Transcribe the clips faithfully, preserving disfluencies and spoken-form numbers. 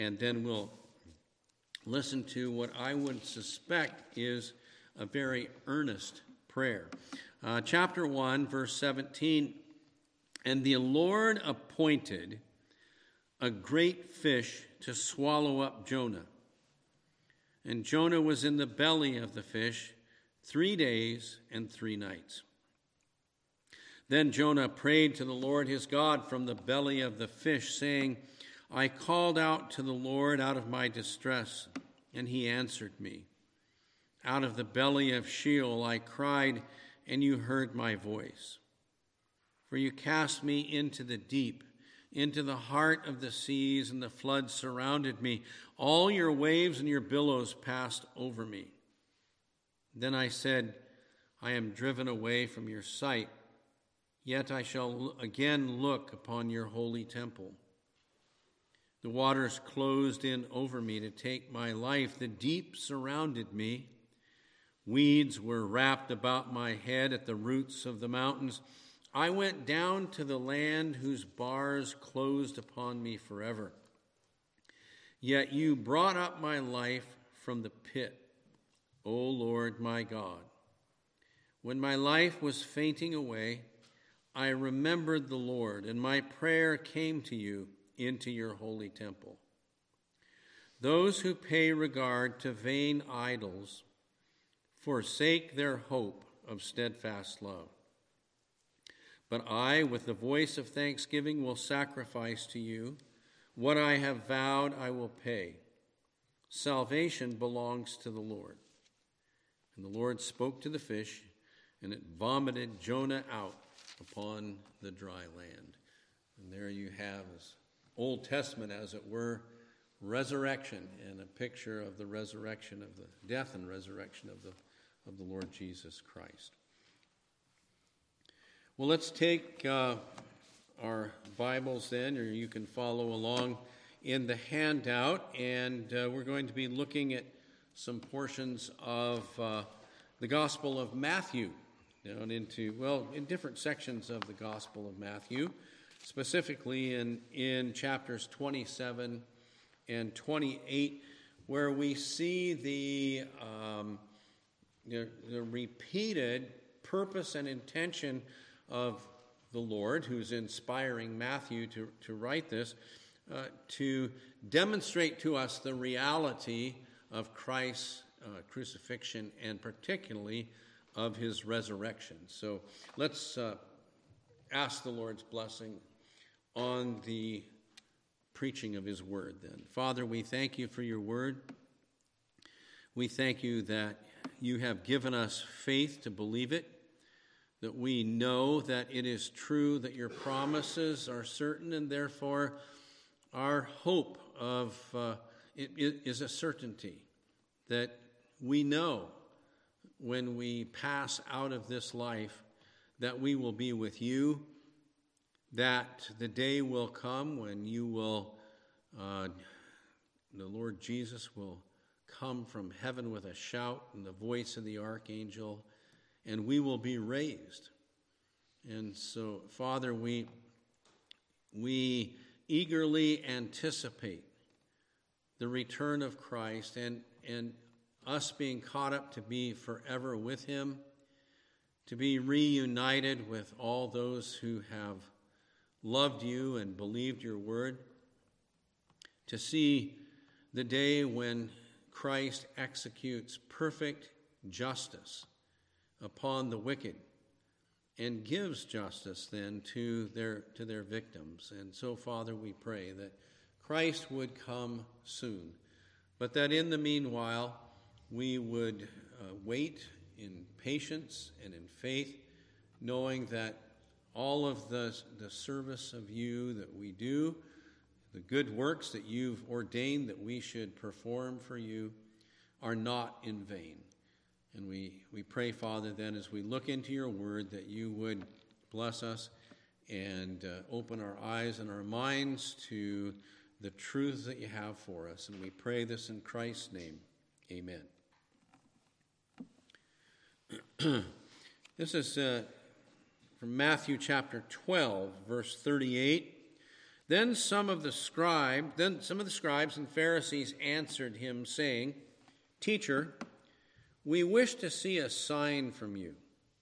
and then we'll listen to what I would suspect is a very earnest prayer. Uh, chapter one, verse seventeen, and the Lord appointed a great fish to swallow up Jonah. And Jonah was in the belly of the fish three days and three nights. Then Jonah prayed to the Lord his God from the belly of the fish, saying, I called out to the Lord out of my distress, and he answered me. Out of the belly of Sheol I cried, and you heard my voice. For you cast me into the deep, into the heart of the seas, and the floods surrounded me. All your waves and your billows passed over me. Then I said, I am driven away from your sight, yet I shall again look upon your holy temple. The waters closed in over me to take my life. The deep surrounded me. Weeds were wrapped about my head at the roots of the mountains. I went down to the land whose bars closed upon me forever. Yet you brought up my life from the pit, O Lord my God. When my life was fainting away, I remembered the Lord, and my prayer came to you into your holy temple. Those who pay regard to vain idols forsake their hope of steadfast love. But I, with the voice of thanksgiving, will sacrifice to you. What I have vowed I will pay. Salvation belongs to the Lord. And the Lord spoke to the fish, and it vomited Jonah out upon the dry land. And there you have this Old Testament, as it were, resurrection, and a picture of the resurrection of the death and resurrection of the of the Lord Jesus Christ. Well, let's take uh, our Bibles then, or you can follow along in the handout, and uh, we're going to be looking at some portions of uh, the Gospel of Matthew, down into, well, in different sections of the Gospel of Matthew, specifically in, in chapters twenty-seven and twenty-eight, where we see the, um, the, the repeated purpose and intention of the Lord, who's inspiring Matthew to, to write this, uh, to demonstrate to us the reality of Christ's uh, crucifixion and particularly of his resurrection. So let's uh, ask the Lord's blessing on the preaching of his word then. Father, we thank you for your word. We thank you that you have given us faith to believe it, that we know that it is true, that your promises are certain, and therefore our hope of uh, it, it is a certainty that we know when we pass out of this life that we will be with you, that the day will come when you will, uh, the Lord Jesus will come from heaven with a shout and the voice of the archangel, and we will be raised. And so, Father, we we eagerly anticipate the return of Christ and, and us being caught up to be forever with him, to be reunited with all those who have loved you and believed your word, to see the day when Christ executes perfect justice upon the wicked and gives justice then to their to their victims. And so, Father, we pray that Christ would come soon, but that in the meanwhile we would uh, wait in patience and in faith, knowing that all of the, the service of you that we do, the good works that you've ordained that we should perform for you, are not in vain. And we, we pray, Father, then as we look into your word, that you would bless us and uh, open our eyes and our minds to the truths that you have for us. And we pray this in Christ's name. Amen. This is uh, from Matthew chapter twelve, verse thirty-eight. Then some of the scribe, then some of the scribes and Pharisees answered him, saying, Teacher, we wish to see a sign from you.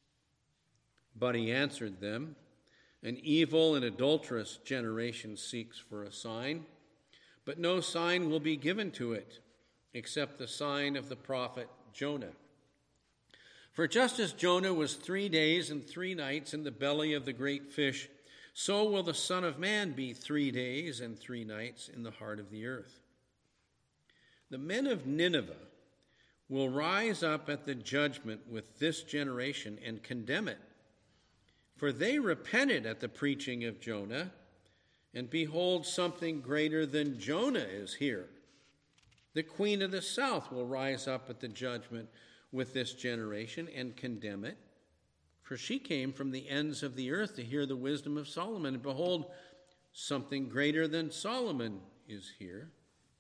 But he answered them, An evil and adulterous generation seeks for a sign, but no sign will be given to it, except the sign of the prophet Jonah. For just as Jonah was three days and three nights in the belly of the great fish, so will the Son of Man be three days and three nights in the heart of the earth. The men of Nineveh will rise up at the judgment with this generation and condemn it. For they repented at the preaching of Jonah, and behold, something greater than Jonah is here. The queen of the south will rise up at the judgment with this generation and condemn it. For she came from the ends of the earth to hear the wisdom of Solomon, and behold, something greater than Solomon is here.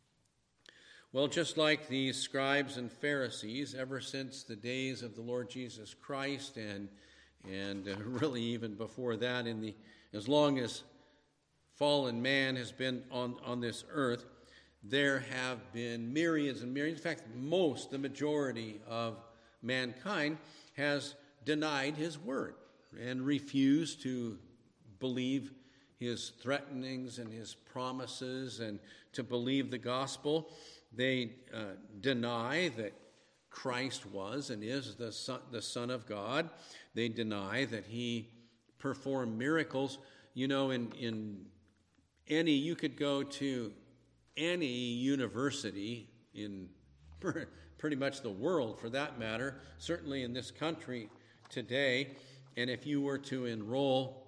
Well, just like these scribes and Pharisees, ever since the days of the Lord Jesus Christ, and and uh, really even before that, in the as long as fallen man has been on, on this earth, there have been myriads and myriads. In fact, most, the majority of mankind has denied his word and refused to believe his threatenings and his promises and to believe the gospel. They uh, deny that Christ was and is the son, the Son of God. They deny that he performed miracles. You know, in, in any, you could go to any university in pretty much the world for that matter, certainly in this country today, and if you were to enroll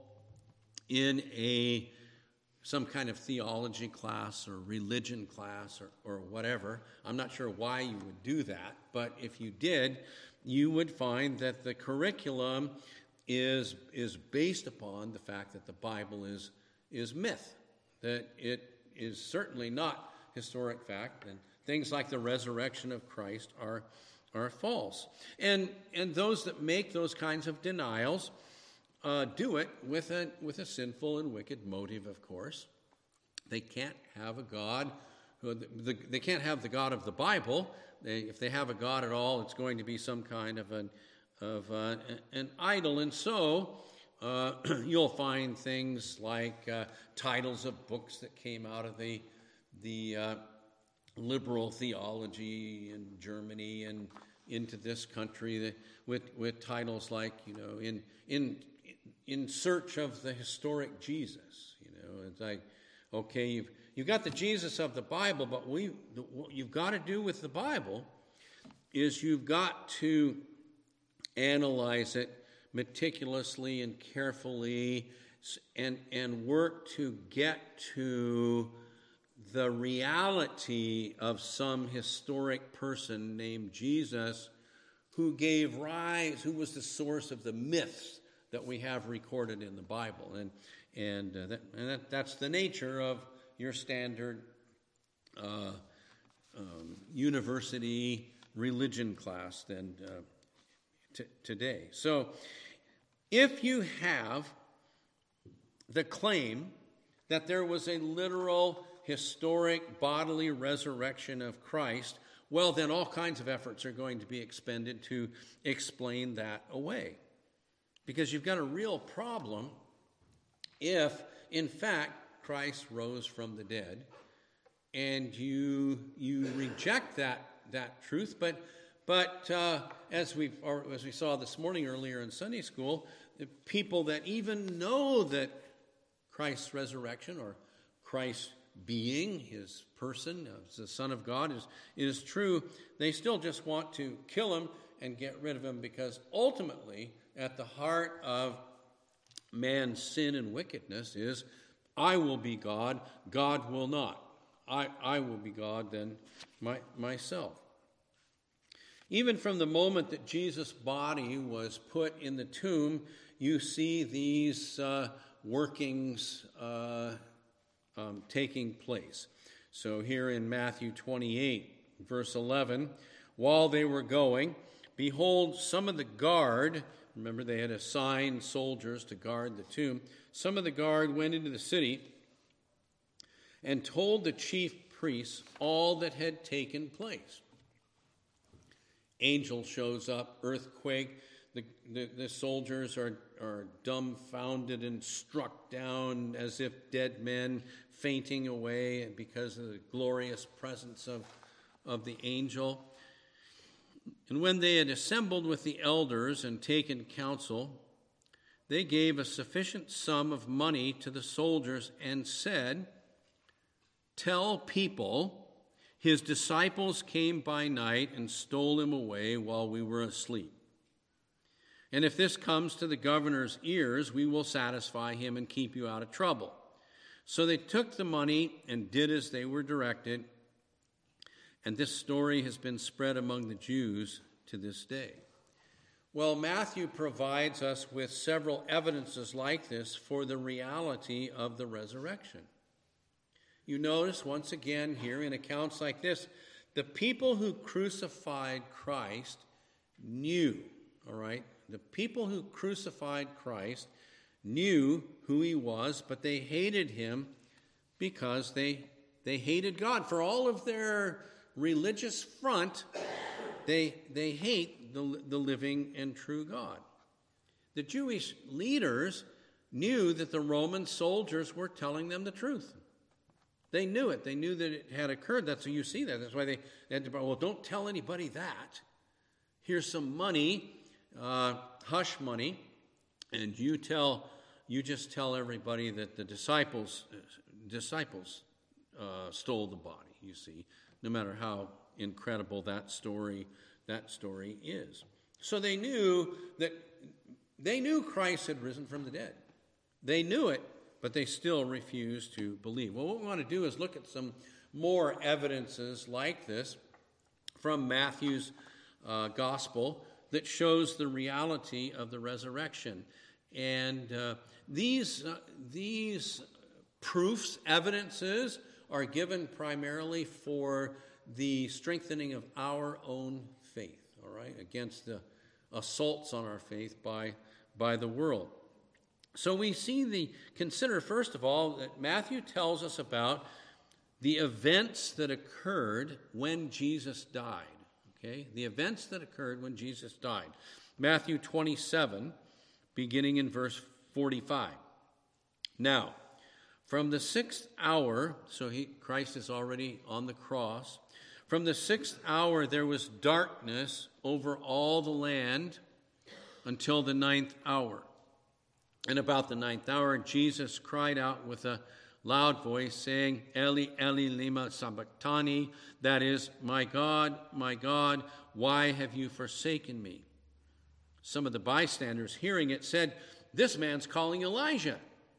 in a some kind of theology class or religion class or, or whatever. I'm not sure why you would do that, but if you did, you would find that the curriculum is is based upon the fact that the Bible is is myth, that it is certainly not historic fact, and things like the resurrection of Christ are are false. And and those that make those kinds of denials Uh, do it with a with a sinful and wicked motive, of course. They can't have a God. Who, the, they can't have the God of the Bible. They, if they have a God at all, it's going to be some kind of an of uh, an idol. And so uh, you'll find things like uh, titles of books that came out of the the uh, liberal theology in Germany and into this country that, with with titles like, you know, in in in search of the historic Jesus. You know, it's like, okay, you've you've got the Jesus of the Bible, but we what you've got to do with the Bible is you've got to analyze it meticulously and carefully, and and work to get to the reality of some historic person named Jesus who gave rise, who was the source of the myths that we have recorded in the Bible. And and, uh, that, and that, that's the nature of your standard uh, um, university religion class then uh, t- today. So if you have the claim that there was a literal, historic, bodily resurrection of Christ, well, then all kinds of efforts are going to be expended to explain that away. Because you've got a real problem if, in fact, Christ rose from the dead, and you you reject that that truth. But but uh, as we or as we saw this morning earlier in Sunday school, the people that even know that Christ's resurrection or Christ's being, his person, as the Son of God, is is true, they still just want to kill him and get rid of him, because ultimately, at the heart of man's sin and wickedness is, I will be God, God will not. I, I will be God then my, myself. Even from the moment that Jesus' body was put in the tomb, you see these uh, workings uh, um, taking place. So here in Matthew twenty-eight, verse eleven, while they were going, behold, some of the guard, remember they had assigned soldiers to guard the tomb, some of the guard went into the city and told the chief priests all that had taken place. Angel shows up, earthquake. The, the, the soldiers are, are dumbfounded and struck down as if dead men, fainting away because of the glorious presence of, of the angel. And when they had assembled with the elders and taken counsel, they gave a sufficient sum of money to the soldiers and said, "Tell people, his disciples came by night and stole him away while we were asleep. And if this comes to the governor's ears, we will satisfy him and keep you out of trouble." So they took the money and did as they were directed. And this story has been spread among the Jews to this day. Well, Matthew provides us with several evidences like this for the reality of the resurrection. You notice once again here in accounts like this, the people who crucified Christ knew, all right? The people who crucified Christ knew who he was, but they hated him because they, they hated God. For all of their religious front, they, they hate the, the living and true God. The Jewish leaders knew that the Roman soldiers were telling them the truth. They knew it. They knew that it had occurred. That's why you see that. That's why they, they had to, well, don't tell anybody that. Here's some money, uh, hush money, and you tell, you just tell everybody that the disciples, disciples uh, stole the body. You see, no matter how incredible that story, that story is. So they knew that they knew Christ had risen from the dead. They knew it, but they still refused to believe. Well, what we want to do is look at some more evidences like this from Matthew's uh, gospel that shows the reality of the resurrection. And uh, these, uh, these proofs, evidences, are given primarily for the strengthening of our own faith, all right, against the assaults on our faith by, by the world. So we see the, consider first of all that Matthew tells us about the events that occurred when Jesus died, okay? The events that occurred when Jesus died. Matthew twenty-seven, beginning in verse forty-five. Now, from the sixth hour, so he, Christ is already on the cross, from the sixth hour there was darkness over all the land until the ninth hour. And about the ninth hour, Jesus cried out with a loud voice, saying, "Eli, Eli, lema sabachthani," that is, "My God, my God, why have you forsaken me?" Some of the bystanders, hearing it, said, "This man's calling Elijah."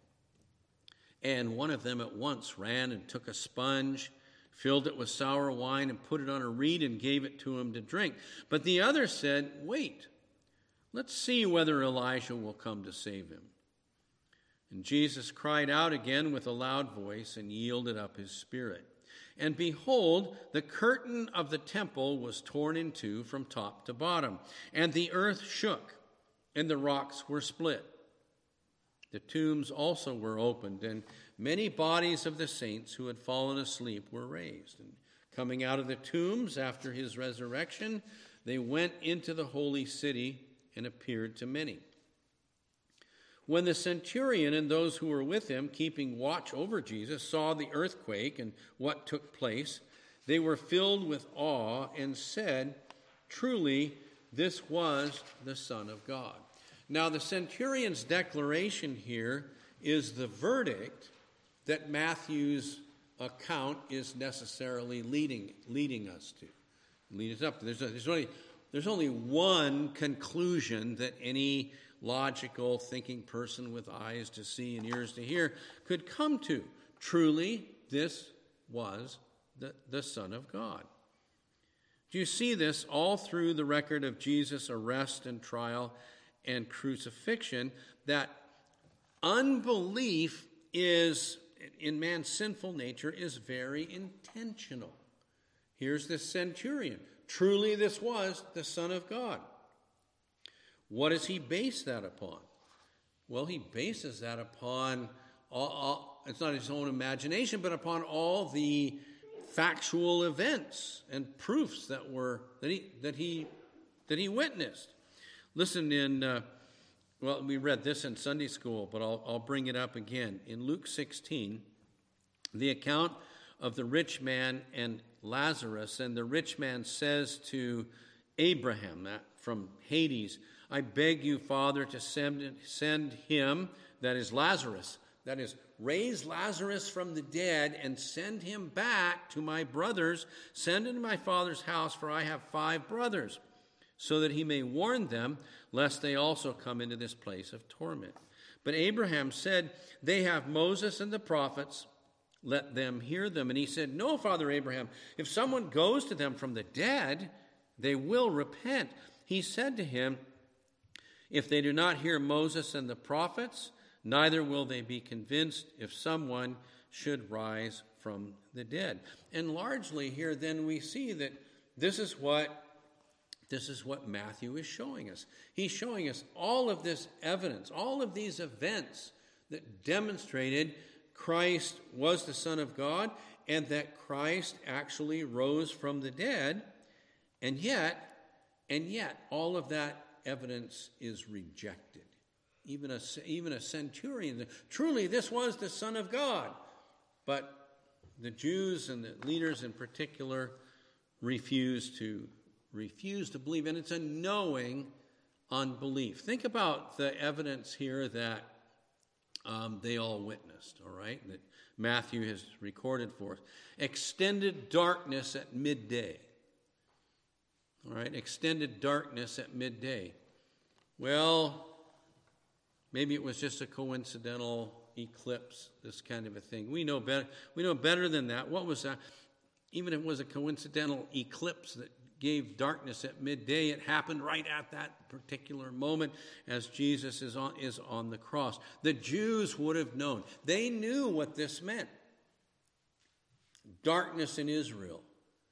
And one of them at once ran and took a sponge, filled it with sour wine, and put it on a reed and gave it to him to drink. But the other said, "Wait, let's see whether Elijah will come to save him." And Jesus cried out again with a loud voice and yielded up his spirit. And behold, the curtain of the temple was torn in two from top to bottom, and the earth shook, and the rocks were split. The tombs also were opened, and many bodies of the saints who had fallen asleep were raised. And coming out of the tombs after his resurrection, they went into the holy city and appeared to many. When the centurion and those who were with him, keeping watch over Jesus, saw the earthquake and what took place, they were filled with awe and said, "Truly, this was the Son of God." Now, the centurion's declaration here is the verdict that Matthew's account is necessarily leading leading us to, lead us up to. There's, a, there's only there's only one conclusion that any logical thinking person with eyes to see and ears to hear could come to. Truly, this was the, the Son of God. Do you see this all through the record of Jesus' arrest and trial and crucifixion, that unbelief is, in man's sinful nature, is very intentional. Here's this centurion. Truly, this was the Son of God. What does he base that upon? Well, he bases that upon all, all, it's not his own imagination, but upon all the factual events and proofs that were that he that he that he witnessed. Listen in uh, well, we read this in Sunday school, but I'll I'll bring it up again in Luke sixteen, the account of the rich man and Lazarus, and the rich man says to Abraham, that from Hades, I beg you, Father, to send send him, that is Lazarus, that is, raise Lazarus from the dead and send him back to my brothers. Send him to my father's house, for I have five brothers, so that he may warn them, lest they also come into this place of torment. But Abraham said, they have Moses and the prophets. Let them hear them. And he said, no, Father Abraham, if someone goes to them from the dead, they will repent. He said to him, if they do not hear Moses and the prophets, neither will they be convinced if someone should rise from the dead. And largely here then we see that this is what this is what Matthew is showing us. He's showing us all of this evidence, all of these events that demonstrated Christ was the Son of God and that Christ actually rose from the dead. And yet, and yet all of that evidence is rejected. Even a, even a centurion, truly this was the Son of God. But the Jews and the leaders in particular refuse to, refuse to believe. And it's a knowing unbelief. Think about the evidence here that um, they all witnessed, all right, that Matthew has recorded for us. Extended darkness at midday. All right, extended darkness at midday. Well, maybe it was just a coincidental eclipse, this kind of a thing. We know better. We know better than that. What was that? Even if it was a coincidental eclipse that gave darkness at midday, it happened right at that particular moment as Jesus is on, is on the cross. The Jews would have known. They knew what this meant. Darkness in Israel.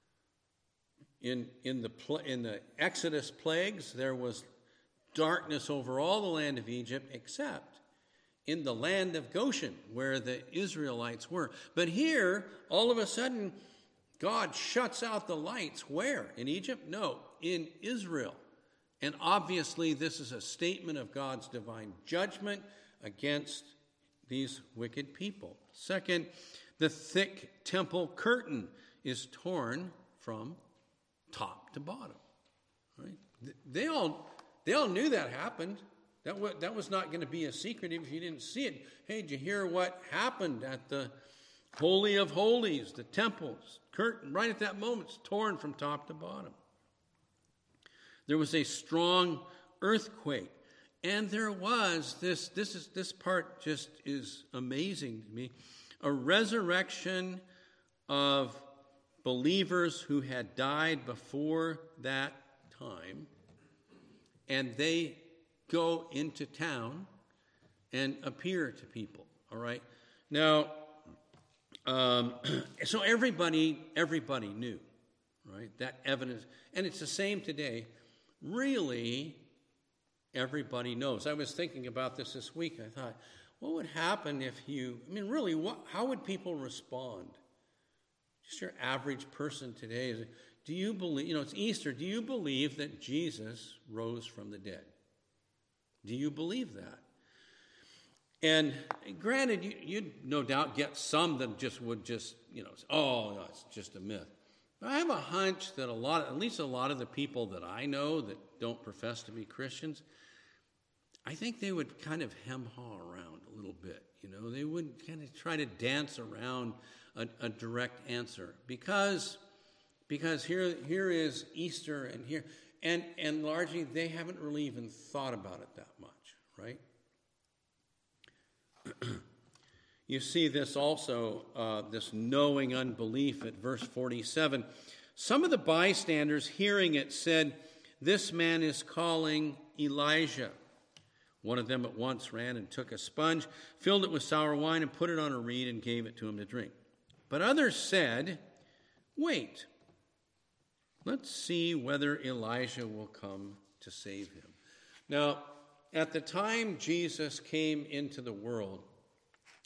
In, in, the, in the Exodus plagues, there was darkness over all the land of Egypt except in the land of Goshen, where the Israelites were. But here, all of a sudden, God shuts out the lights. Where? In Egypt? No, in Israel. And obviously, this is a statement of God's divine judgment against these wicked people. Second, the thick temple curtain is torn from top to bottom. Right? They all they all knew that happened. That was, that was not going to be a secret if you didn't see it. Hey, did you hear what happened at the Holy of Holies, the temple's curtain? Right at that moment, it's torn from top to bottom. There was a strong earthquake, and there was this. This is this part just is amazing to me. A resurrection of believers who had died before that time, and they go into town and appear to people. All right. Now, um, so everybody, everybody knew, right? That evidence, and it's the same today. Really, everybody knows. I was thinking about this this week. I thought, what would happen if you? I mean, really, what? How would people respond? Just your average person today. Do you believe? You know, it's Easter. Do you believe that Jesus rose from the dead? Do you believe that? And granted, you, you'd no doubt get some that just would just, you know, say, oh, no, it's just a myth. But I have a hunch that a lot, at least a lot of the people that I know that don't profess to be Christians, I think they would kind of hem-haw around a little bit. You know, they would kind of try to dance around a, a direct answer because because here here is Easter and here. And and largely, they haven't really even thought about it that much, right? You see this also, uh, this knowing unbelief at verse forty-seven. Some of the bystanders hearing it said, this man is calling Elijah. One of them at once ran and took a sponge, filled it with sour wine, and put it on a reed and gave it to him to drink. But others said, wait. Let's see whether Elijah will come to save him. Now, at the time Jesus came into the world,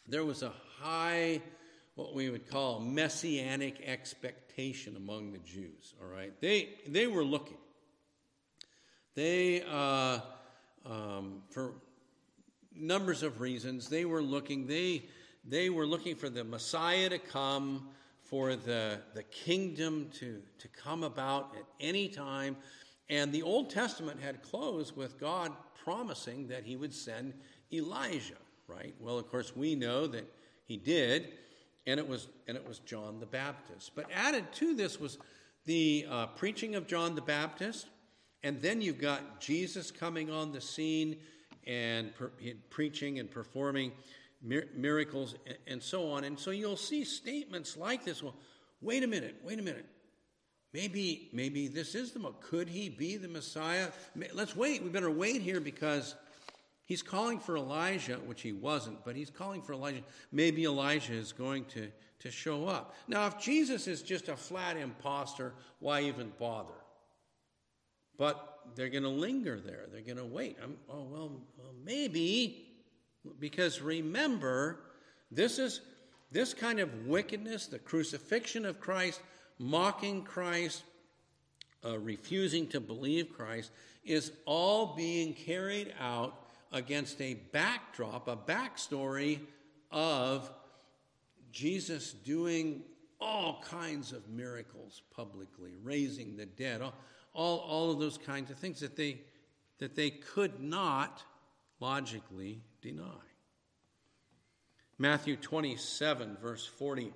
there was a high, what we would call messianic expectation among the Jews, all right? They, they were looking. They, uh, um, for numbers of reasons, they were looking, they, they were looking for the Messiah to come, for the, the kingdom to, to come about at any time. And the Old Testament had closed with God promising that he would send Elijah, right? Well, of course, we know that he did, and it was and it was John the Baptist. But added to this was the uh, preaching of John the Baptist, and then you've got Jesus coming on the scene and per- preaching and performing mir- miracles and, and so on. And so you'll see statements like this. Well, wait a minute, wait a minute. Maybe, maybe this is the, could he be the Messiah? Let's wait. We better wait here because he's calling for Elijah, which he wasn't, but he's calling for Elijah. Maybe Elijah is going to, to show up. Now, if Jesus is just a flat imposter, why even bother? But they're going to linger there. They're going to wait. I'm, oh, well, well, maybe, because remember, this is this kind of wickedness, the crucifixion of Christ, mocking Christ, uh, refusing to believe Christ, is all being carried out against a backdrop, a backstory of Jesus doing all kinds of miracles publicly, raising the dead, all, all, all of those kinds of things that they, that they could not logically deny. Matthew twenty-seven, verse forty.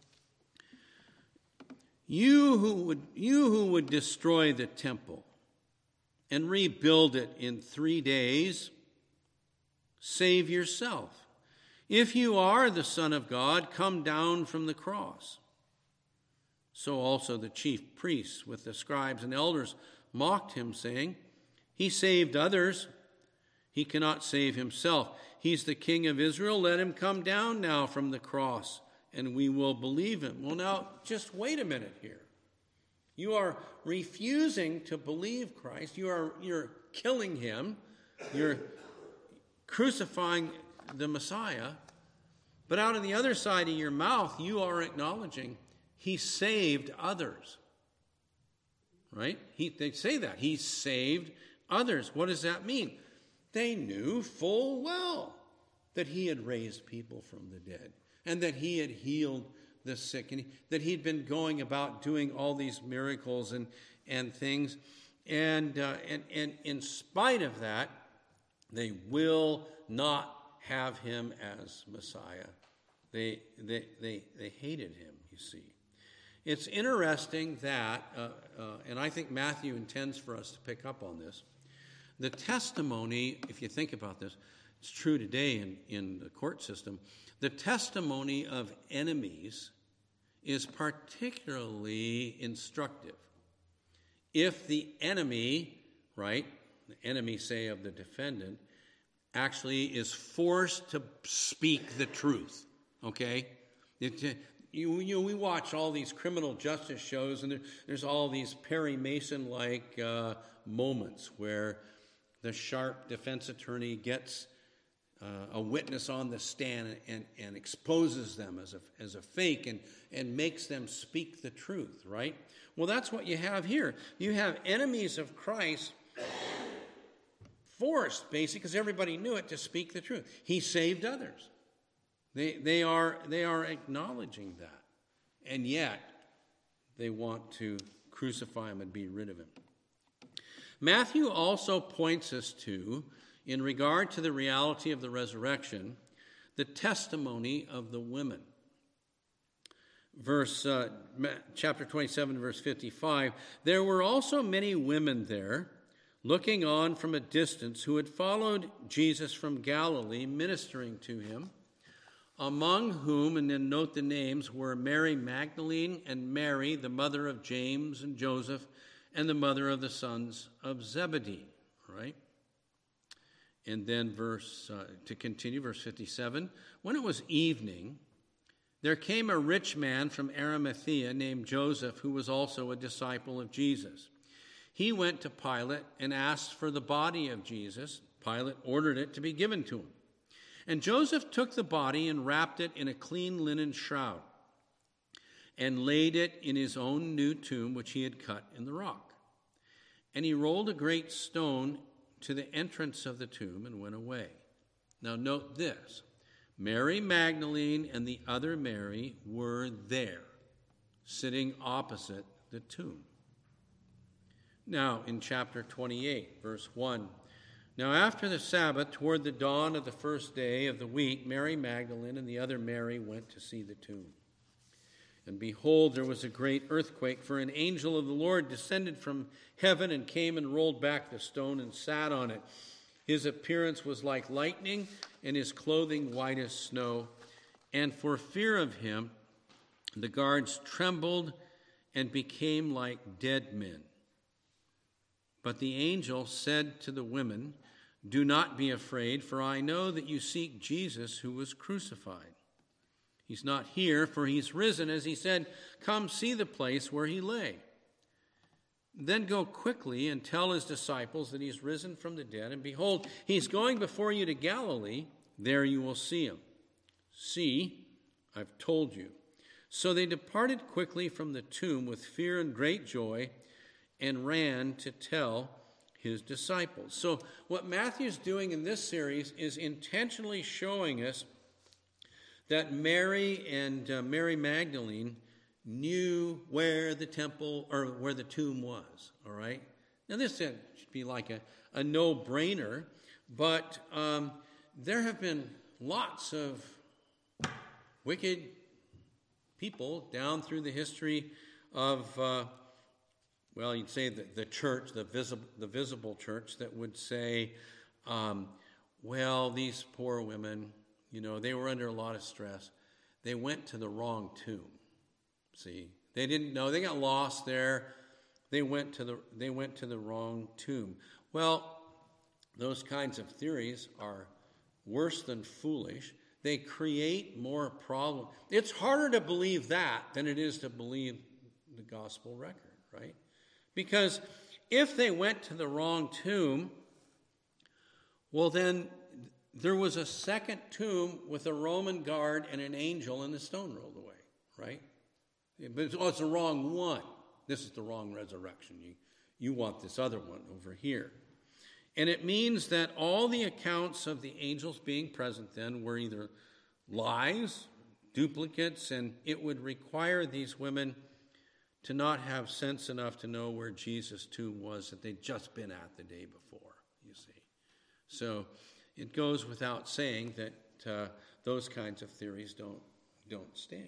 You who would, you who would destroy the temple and rebuild it in three days, save yourself. If you are the Son of God, come down from the cross. So also the chief priests with the scribes and elders mocked him, saying, he saved others, he cannot save himself. He's the King of Israel. Let him come down now from the cross, and we will believe him. Well, now, just wait a minute here. You are refusing to believe Christ. You are you're killing him. You're crucifying the Messiah. But out of the other side of your mouth, you are acknowledging he saved others. Right? He, they say that. He saved others. What does that mean? They knew full well that he had raised people from the dead and that he had healed the sick and he, that he'd been going about doing all these miracles and, and things. And, uh, and, and in spite of that, they will not have him as Messiah. They, they, they, they hated him, you see. It's interesting that, uh, uh, and I think Matthew intends for us to pick up on this, the testimony, if you think about this, it's true today in, in the court system, the testimony of enemies is particularly instructive. If the enemy, right, the enemy, say, of the defendant, actually is forced to speak the truth, okay? It, you, you, we watch all these criminal justice shows, and there, there's all these Perry Mason-like uh, moments where the sharp defense attorney gets uh, a witness on the stand and, and exposes them as a, as a fake and, and makes them speak the truth, right? Well, that's what you have here. You have enemies of Christ forced, basically, because everybody knew it, to speak the truth. He saved others. They, they, are, they are acknowledging that. And yet, they want to crucify him and be rid of him. Matthew also points us to, in regard to the reality of the resurrection, the testimony of the women. Verse, uh, chapter twenty-seven, verse fifty-five, there were also many women there, looking on from a distance, who had followed Jesus from Galilee, ministering to him, among whom, and then note the names, were Mary Magdalene and Mary, the mother of James and Joseph, and the mother of the sons of Zebedee, right? And then verse, uh, to continue, verse fifty-seven, when it was evening, there came a rich man from Arimathea named Joseph, who was also a disciple of Jesus. He went to Pilate and asked for the body of Jesus. Pilate ordered it to be given to him. And Joseph took the body and wrapped it in a clean linen shroud and laid it in his own new tomb, which he had cut in the rock. And he rolled a great stone to the entrance of the tomb and went away. Now note this. Mary Magdalene and the other Mary were there, sitting opposite the tomb. Now, in chapter twenty-eight, verse one, now after the Sabbath, toward the dawn of the first day of the week, Mary Magdalene and the other Mary went to see the tomb. And behold, there was a great earthquake, for an angel of the Lord descended from heaven and came and rolled back the stone and sat on it. His appearance was like lightning, and his clothing white as snow. And for fear of him, the guards trembled and became like dead men. But the angel said to the women, "Do not be afraid, for I know that you seek Jesus who was crucified. He's not here, for he's risen, as he said. Come see the place where he lay. Then go quickly and tell his disciples that he's risen from the dead, and behold, he's going before you to Galilee. There you will see him. See, I've told you." So they departed quickly from the tomb with fear and great joy and ran to tell his disciples. So what Matthew's doing in this series is intentionally showing us that Mary and uh, Mary Magdalene knew where the temple or where the tomb was, all right? Now this should be like a, a no-brainer, but um, there have been lots of wicked people down through the history of, uh, well, you'd say the, the church, the visible, the visible church, that would say, um, well, these poor women, you know, they were under a lot of stress. They went to the wrong tomb. See, they didn't know. They got lost there. They went to the they went to the wrong tomb. Well, those kinds of theories are worse than foolish. They create more problems. It's harder to believe that than it is to believe the gospel record, right? Because if they went to the wrong tomb, well, then there was a second tomb with a Roman guard and an angel, and the stone rolled away, right? But it's, oh, it's the wrong one. This is the wrong resurrection. You, you want this other one over here. And it means that all the accounts of the angels being present then were either lies, duplicates, and it would require these women to not have sense enough to know where Jesus' tomb was that they'd just been at the day before, you see. So it goes without saying that uh, those kinds of theories don't, don't stand.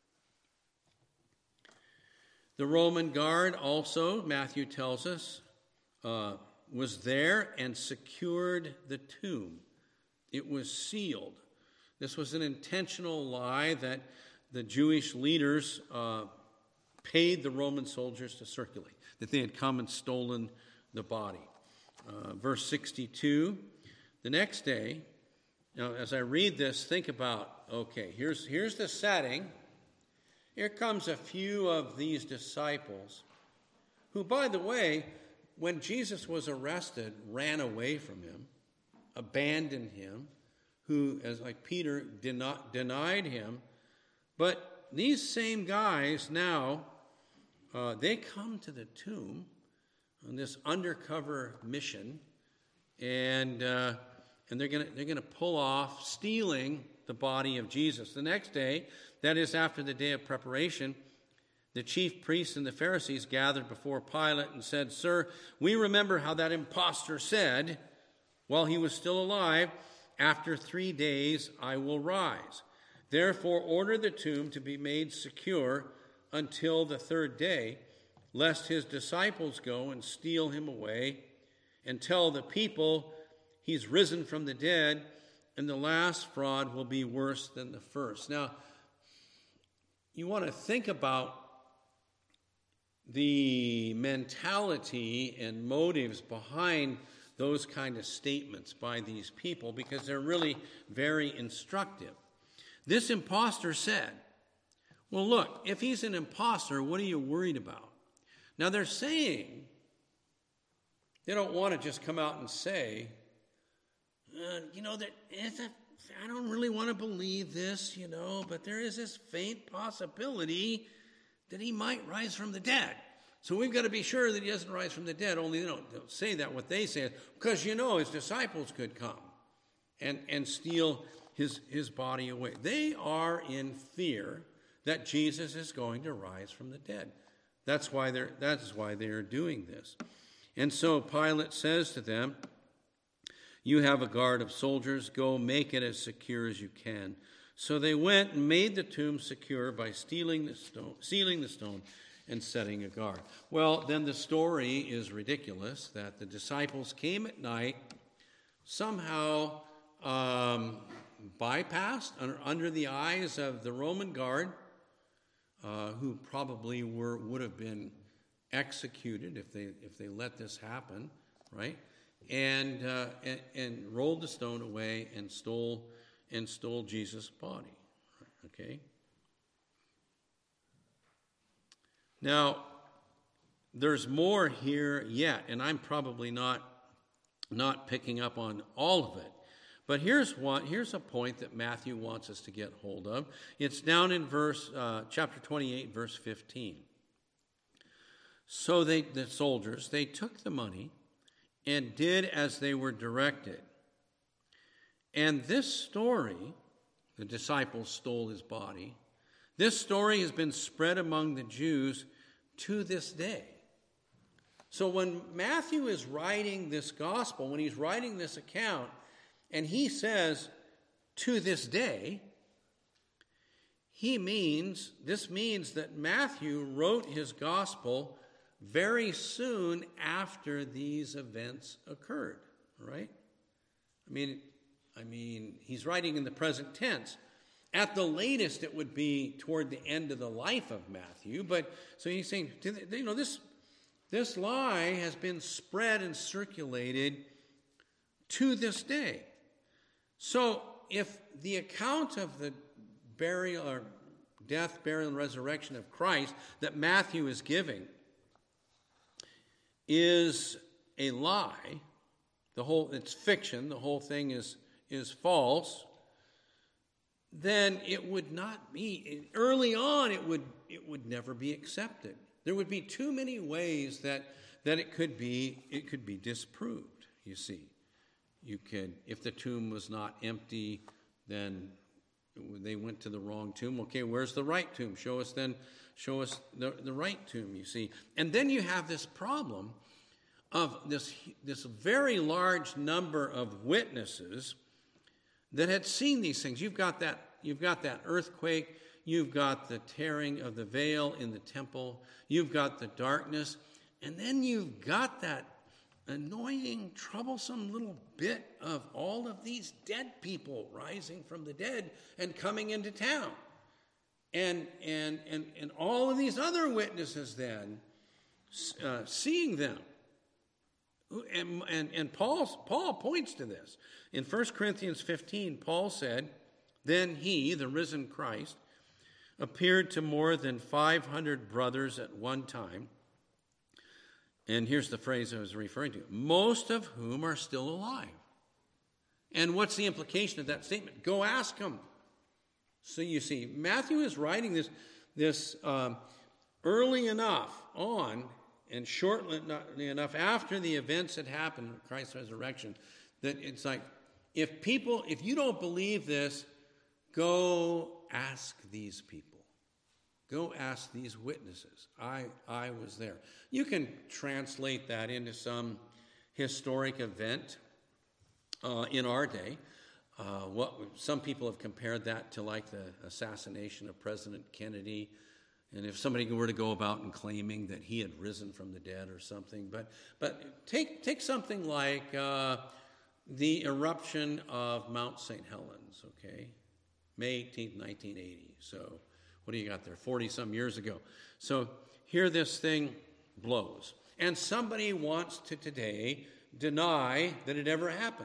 The Roman guard also, Matthew tells us, uh, was there and secured the tomb. It was sealed. This was an intentional lie that the Jewish leaders uh, paid the Roman soldiers to circulate, that they had come and stolen the body. Uh, verse sixty-two, the next day, now as I read this, think about, okay, here's, here's the setting. Here comes a few of these disciples who, by the way, when Jesus was arrested, ran away from him, abandoned him, who, as like Peter, did not, denied him. But these same guys now, uh, they come to the tomb on this undercover mission, and uh, and they're gonna they're gonna pull off stealing the body of Jesus. The next day, that is after the day of preparation, the chief priests and the Pharisees gathered before Pilate and said, "Sir, we remember how that impostor said, while he was still alive, 'After three days I will rise.' Therefore order the tomb to be made secure until the third day, lest his disciples go and steal him away and tell the people he's risen from the dead, and the last fraud will be worse than the first." Now, you want to think about the mentality and motives behind those kind of statements by these people, because they're really very instructive. This imposter said, well, look, if he's an imposter, what are you worried about? Now, they're saying, they don't want to just come out and say, uh, you know, that it's a I don't really want to believe this, you know, but there is this faint possibility that he might rise from the dead. So we've got to be sure that he doesn't rise from the dead, only they don't, don't say that. What they say is, because, you know, his disciples could come and, and steal his, his body away. They are in fear that Jesus is going to rise from the dead. That's why they're, that's why they are doing this. And so Pilate says to them, you have a guard of soldiers, go make it as secure as you can. So they went and made the tomb secure by stealing the stone, sealing the stone and setting a guard. Well, then the story is ridiculous that the disciples came at night, somehow um, bypassed under, under the eyes of the Roman guard, uh, who probably were would have been executed if they if they let this happen, right? And, uh, and and rolled the stone away and stole and stole Jesus' body. Okay. Now, there's more here yet, and I'm probably not not picking up on all of it. But here's one. Here's a point that Matthew wants us to get hold of. It's down in verse uh, chapter twenty-eight, verse fifteen. So they, the soldiers, they took the money and did as they were directed. And this story, the disciples stole his body, this story has been spread among the Jews to this day. So when Matthew is writing this gospel, when he's writing this account, and he says, to this day, he means, this means that Matthew wrote his gospel very soon after these events occurred, right? I mean, I mean, he's writing in the present tense. At the latest, it would be toward the end of the life of Matthew. But so he's saying, you know, this this lie has been spread and circulated to this day. So if the account of the burial or death, burial, and resurrection of Christ that Matthew is giving is a lie, the whole it's fiction, the whole thing is is false, then it would not be, early on it would it would never be accepted. There would be too many ways that that it could be it could be disproved, you see. You could, if the tomb was not empty, then they went to the wrong tomb. Okay, where's the right tomb? Show us then, show us the, the right tomb, you see. And then you have this problem of this, this very large number of witnesses that had seen these things. You've got that, you've got that earthquake, you've got the tearing of the veil in the temple, you've got the darkness, and then you've got that annoying, troublesome little bit of all of these dead people rising from the dead and coming into town. And and and, and all of these other witnesses then uh, seeing them. And, and, and Paul, Paul points to this. In First Corinthians fifteen, Paul said, then he, the risen Christ, appeared to more than five hundred brothers at one time. And here's the phrase I was referring to. Most of whom are still alive. And what's the implication of that statement? Go ask them. So you see, Matthew is writing this, this um, early enough on and shortly enough after the events had happened, Christ's resurrection, that it's like, if people, if you don't believe this, go ask these people. Go ask these witnesses. I, I was there. You can translate that into some historic event uh, in our day. Uh, what some people have compared that to like the assassination of President Kennedy. And if somebody were to go about and claiming that he had risen from the dead or something. But but take, take something like uh, the eruption of Mount Saint Helens, okay? May eighteenth, nineteen eighty. So what do you got there? forty-some years ago. So here this thing blows. And somebody wants to today deny that it ever happened.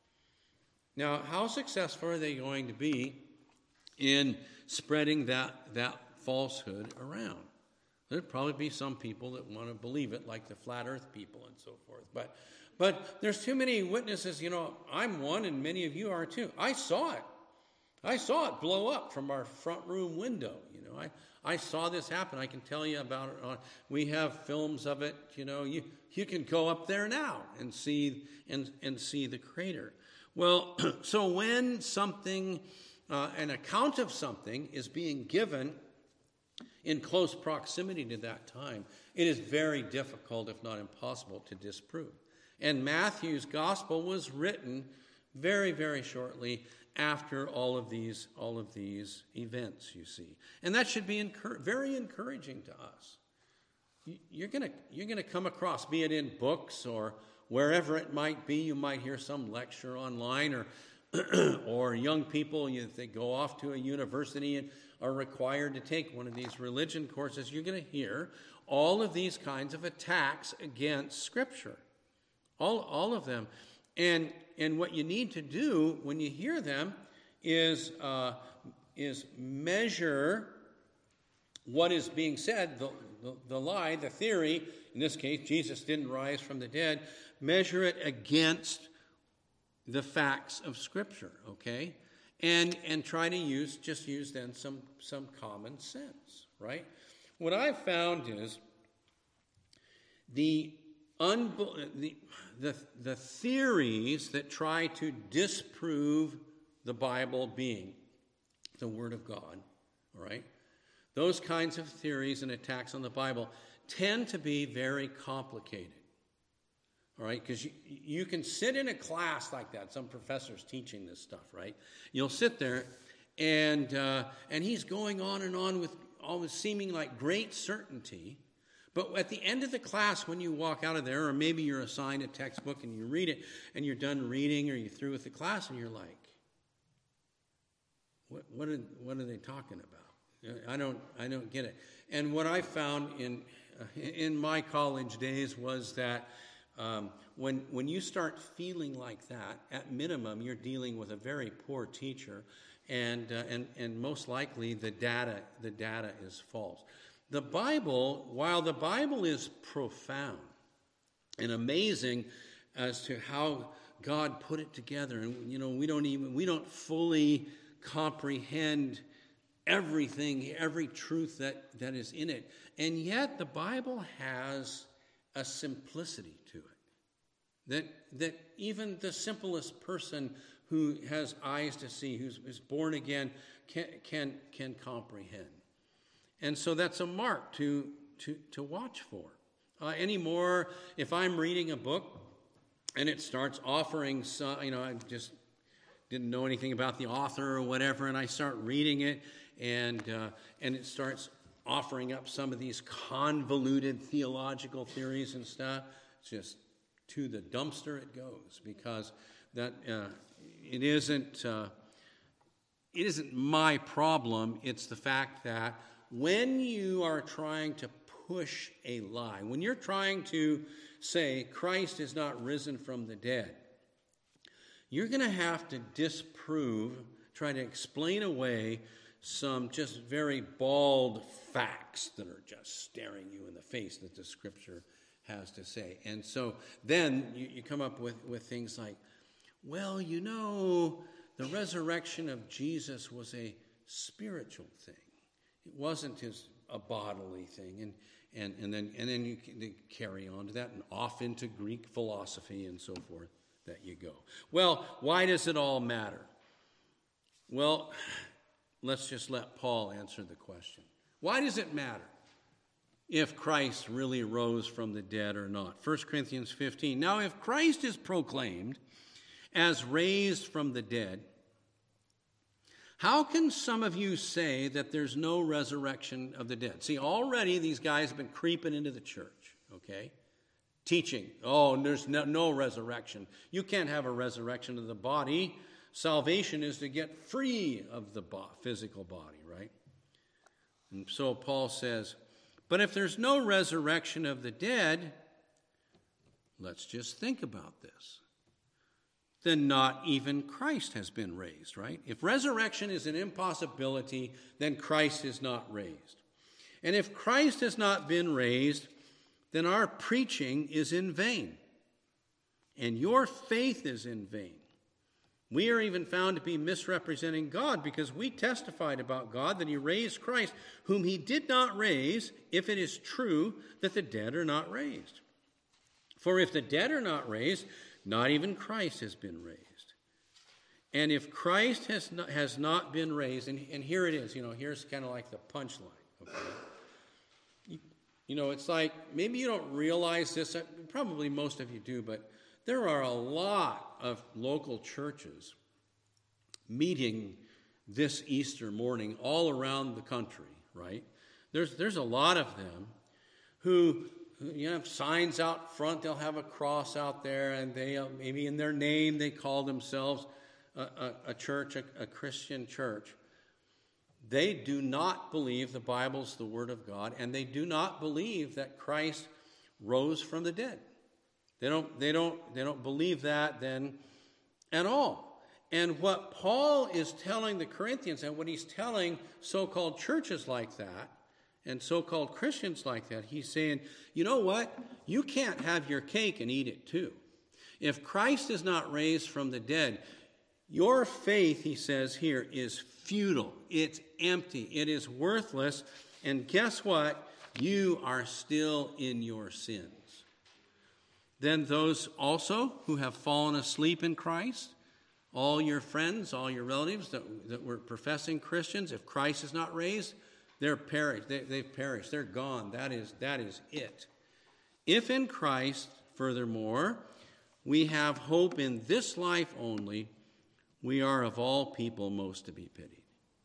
Now, how successful are they going to be in spreading that, that falsehood around? There'd probably be some people that want to believe it, like the flat earth people and so forth. But but there's too many witnesses. You know, I'm one and many of you are too. I saw it. I saw it blow up from our front room window. You know, I, I saw this happen. I can tell you about it. We have films of it. You know, you, you can go up there now and see and, and see the crater. Well, so when something, uh, an account of something is being given in close proximity to that time, it is very difficult, if not impossible, to disprove. And Matthew's gospel was written very, very shortly after all of these, all of these events, you see. And that should be encur- very encouraging to us. You're going to you're going to come across, be it in books or wherever it might be, you might hear some lecture online, or or young people, you, they go off to a university and are required to take one of these religion courses. You're going to hear all of these kinds of attacks against Scripture, all all of them. And and what you need to do when you hear them is uh, is measure what is being said, the, the, the lie, the theory. In this case, Jesus didn't rise from the dead. Measure it against the facts of Scripture, okay? And and try to use, just use then some, some common sense, right? What I've found is the Unbe- the, the, the theories that try to disprove the Bible being the Word of God, all right? Those kinds of theories and attacks on the Bible tend to be very complicated, all right? Because you, you can sit in a class like that. Some professor's teaching this stuff, right? You'll sit there, and uh, and he's going on and on with always seeming like great certainty. But at the end of the class, when you walk out of there, or maybe you're assigned a textbook and you read it, and you're done reading, or you're through with the class, and you're like, what what are, what are they talking about? I don't I don't get it. And what I found in uh, in my college days was that um, when when you start feeling like that, at minimum, you're dealing with a very poor teacher, and uh, and and most likely the data the data is false. The Bible, while the Bible is profound and amazing as to how God put it together, and you know, we don't even we don't fully comprehend everything, every truth that, that is in it. And yet the Bible has a simplicity to it that that even the simplest person who has eyes to see, who's, who's born again, can can can comprehend. And so that's a mark to to, to watch for. Uh, anymore, if I'm reading a book and it starts offering some, you know, I just didn't know anything about the author or whatever, and I start reading it, and uh, and it starts offering up some of these convoluted theological theories and stuff, it's just to the dumpster it goes, because that uh, it isn't uh, it isn't my problem. It's the fact that when you are trying to push a lie, when you're trying to say Christ is not risen from the dead, you're going to have to disprove, try to explain away some just very bald facts that are just staring you in the face that the Scripture has to say. And so then you, you come up with, with things like, well, you know, the resurrection of Jesus was a spiritual thing. It wasn't his a bodily thing, and and and then and then you can carry on to that and off into Greek philosophy and so forth that you go. Well, why does it all matter? Well, let's just let Paul answer the question. Why does it matter if Christ really rose from the dead or not? First Corinthians fifteen. Now, if Christ is proclaimed as raised from the dead, how can some of you say that there's no resurrection of the dead? See, already these guys have been creeping into the church, okay? Teaching, oh, there's no, no resurrection. You can't have a resurrection of the body. Salvation is to get free of the bo- physical body, right? And so Paul says, but if there's no resurrection of the dead, let's just think about this. Then not even Christ has been raised, right? If resurrection is an impossibility, then Christ is not raised. And if Christ has not been raised, then our preaching is in vain, and your faith is in vain. We are even found to be misrepresenting God, because we testified about God that he raised Christ, whom he did not raise, if it is true that the dead are not raised. For if the dead are not raised, not even Christ has been raised. And if Christ has not, has not been raised, and, and here it is, you know, here's kind of like the punchline, okay? You, you know, it's like, maybe you don't realize this, probably most of you do, but there are a lot of local churches meeting this Easter morning all around the country, right? There's there's a lot of them who, who you know, have signs out front. They'll have a cross out there, and they uh, maybe in their name they call themselves a, a, a church, a, a Christian church. They do not believe the Bible's the Word of God, and they do not believe that Christ rose from the dead. They don't, they don't, they don't believe that then at all. And what Paul is telling the Corinthians, and what he's telling so-called churches like that, and so-called Christians like that, he's saying, you know what? You can't have your cake and eat it too. If Christ is not raised from the dead, your faith, he says here, is futile. It's empty. It is worthless. And guess what? You are still in your sins. Then those also who have fallen asleep in Christ, all your friends, all your relatives that, that were professing Christians, if Christ is not raised, they're perished. They, they've perished. They're gone. That is, that is it. If in Christ, furthermore, we have hope in this life only, we are of all people most to be pitied.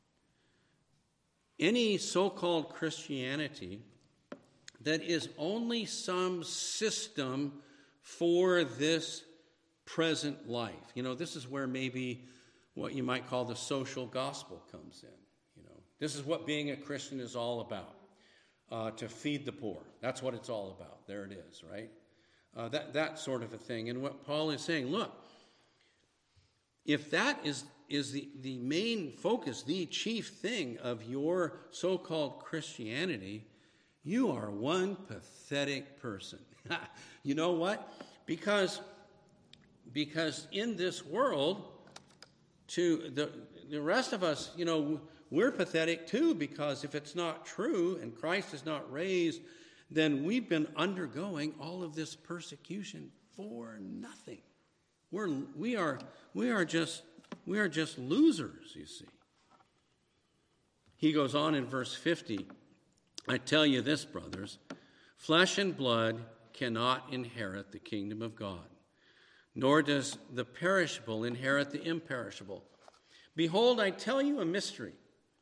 Any so-called Christianity that is only some system for this present life. You know, this is where maybe what you might call the social gospel comes in. You know, this is what being a Christian is all about, uh, to feed the poor. That's what it's all about. There it is, right? Uh, that, that sort of a thing. And what Paul is saying, look, if that is, is the, the main focus, the chief thing of your so-called Christianity, you are one pathetic person. You know what? Because, because in this world, to the, the rest of us, you know, we're pathetic too, because if it's not true and Christ is not raised, then we've been undergoing all of this persecution for nothing. We're, we are, we are just, we are just losers, you see. He goes on in verse fifty, I tell you this, brothers, flesh and blood cannot inherit the kingdom of God, nor does the perishable inherit the imperishable. Behold, I tell you a mystery.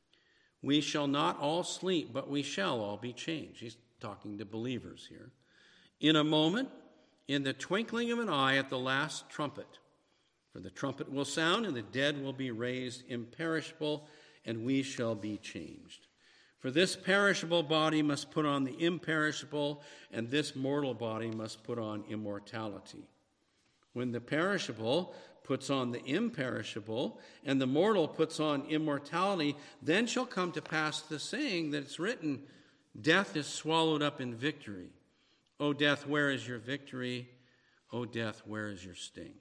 We shall not all sleep, but we shall all be changed. He's talking to believers here. In a moment, in the twinkling of an eye, at the last trumpet. For the trumpet will sound, and the dead will be raised imperishable, and we shall be changed. For this perishable body must put on the imperishable, and this mortal body must put on immortality. When the perishable puts on the imperishable, and the mortal puts on immortality, then shall come to pass the saying that it's written, death is swallowed up in victory. O death, where is your victory? O death, where is your sting?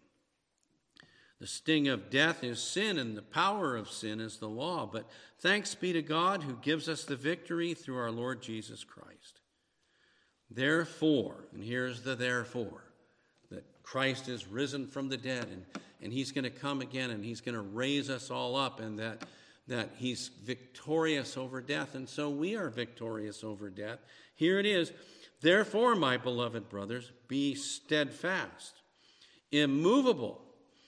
The sting of death is sin, and the power of sin is the law. But thanks be to God who gives us the victory through our Lord Jesus Christ. Therefore, and here's the therefore, that Christ is risen from the dead, and, and he's going to come again, and he's going to raise us all up, and that, that he's victorious over death. And so we are victorious over death. Here it is. Therefore, my beloved brothers, be steadfast, immovable,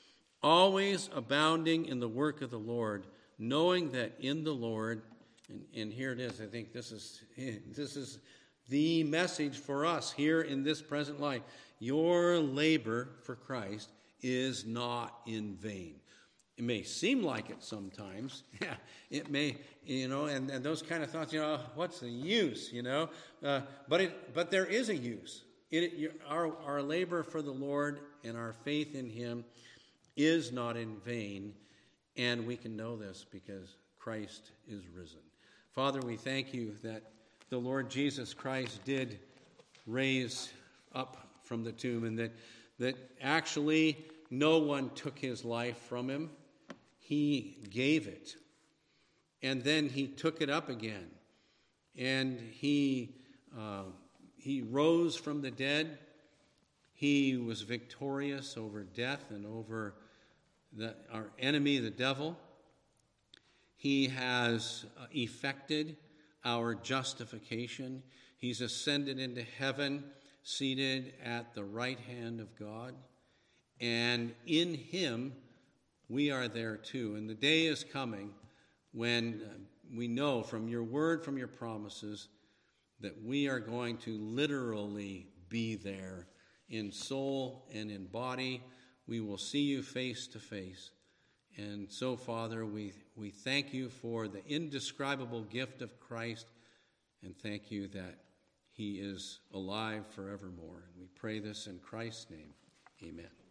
always abounding in the work of the Lord, knowing that in the Lord, and, and here it is, I think this is this is the message for us here in this present life. Your labor for Christ is not in vain. It may seem like it sometimes. Yeah, it may, you know, and, and those kind of thoughts, you know, what's the use, you know? Uh, but it, but there is a use. It, it, our, our labor for the Lord and our faith in him is not in vain, and we can know this because Christ is risen. Father, we thank you that the Lord Jesus Christ did raise up from the tomb, and that, that actually no one took his life from him. He gave it. And then he took it up again. And he, uh, he rose from the dead. He was victorious over death and over the, our enemy, the devil. He has uh, effected our justification. He's ascended into heaven, seated at the right hand of God. And in him, we are there too. And the day is coming when we know from your word, from your promises, that we are going to literally be there in soul and in body. We will see you face to face. And so, Father, we, we thank you for the indescribable gift of Christ, and thank you that he is alive forevermore. And we pray this in Christ's name. Amen.